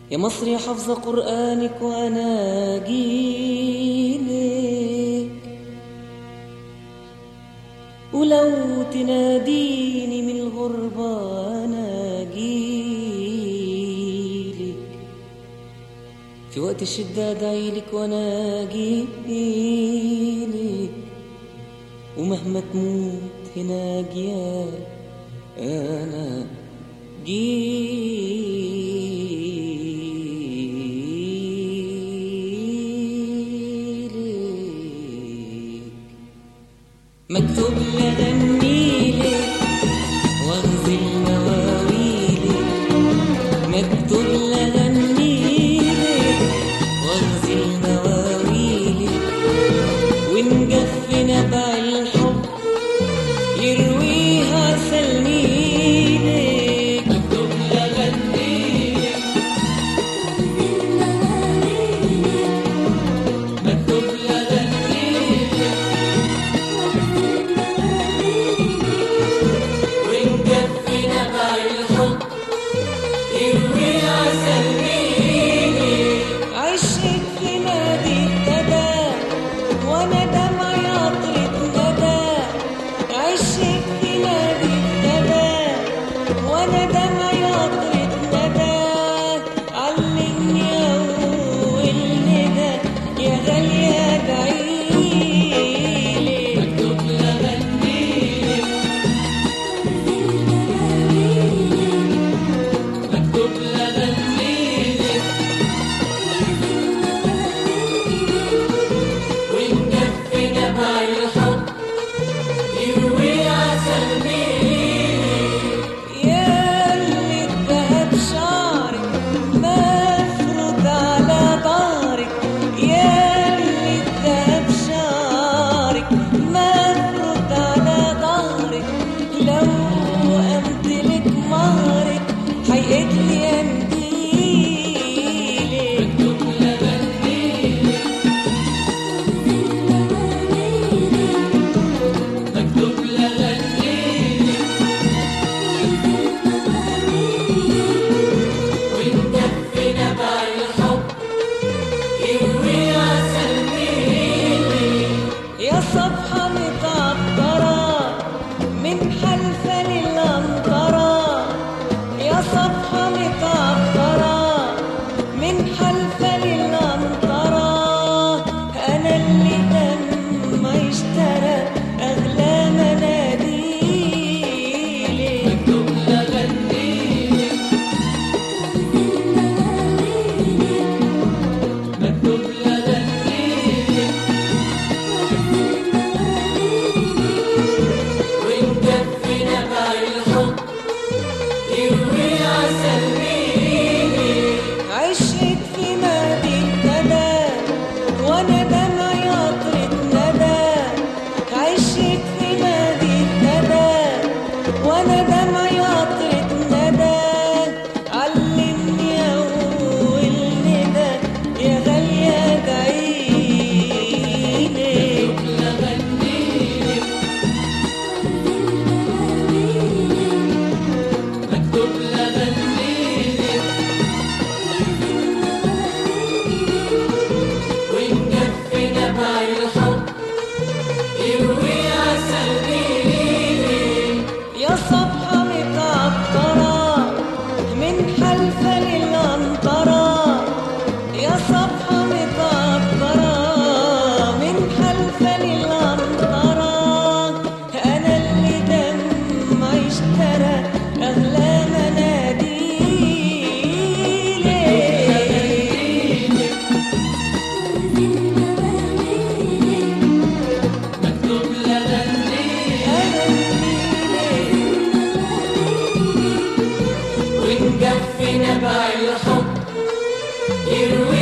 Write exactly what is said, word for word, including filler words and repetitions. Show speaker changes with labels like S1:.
S1: يا مصر يا حافظة قرآنك وأنا جيلك، ولو تناديني من الغربة أنا جيلك، في وقت الشدة أدعيلك وأنا جيلك، ومهما تموت هنا جيال أنا جيلك. مكتوب لغنيلك واغزل مواويلك، مكتوب لغنيلك واغزل مواويلك، ونجف نبع الحب يرويها سلميلك. مكتوب لغنيلك مكتوب لغنيلك ونجف نبع الحب يرويها سلميلك. عشق في نادي ابتدى وانا دمعي عطرة ندى، عشق في نادي ابتدى وانا دمعي عطرة ندى، علمني اول ندى يا غالية ادعيلك. مكتوب لغنيلك مكتوب لغنيلك ونجف نبع الحب يرويها سلميلك. يا اللي الذهب شعرك مفروض على ظهرك، يا اللي الذهب شعرك مفروض على ظهرك، لو أمتلك مهرك حيقتلي أنديلك. مكتوب لغنيلك مكتوب لغنيلك ونجف نبع الحب يرويها سلميلك. يا صفحة متعطرة من حلفة للأمطرة، يا صفحة متعطرة من حلفة للأمطرة، أنا اللي دمعي اشترى أغلى مناديلك. مكتوب لغنيلك مكتوب لغنيلك ونجف نبع الحب يرويها سلميلك. عشقك في نادي ابتدى وانا دمعي عطرة ندى، عشقك في نادي ابتدى وانا دمعي عطرة ندى، علمني اول ندى يا غالية ادعيلك. مكتوب لغنيلك مكتوب لغنيلك ونجف نبع الحب يرويها سلميلك. يا صفحة متعطرة من حلفة للأمطرة، يا صفحة متعطرة من حلفة للأمطرة، أنا اللي دمعي اشترى أغلى مناديلك. مكتوب لغنيلك ونجف نبع الحب يروي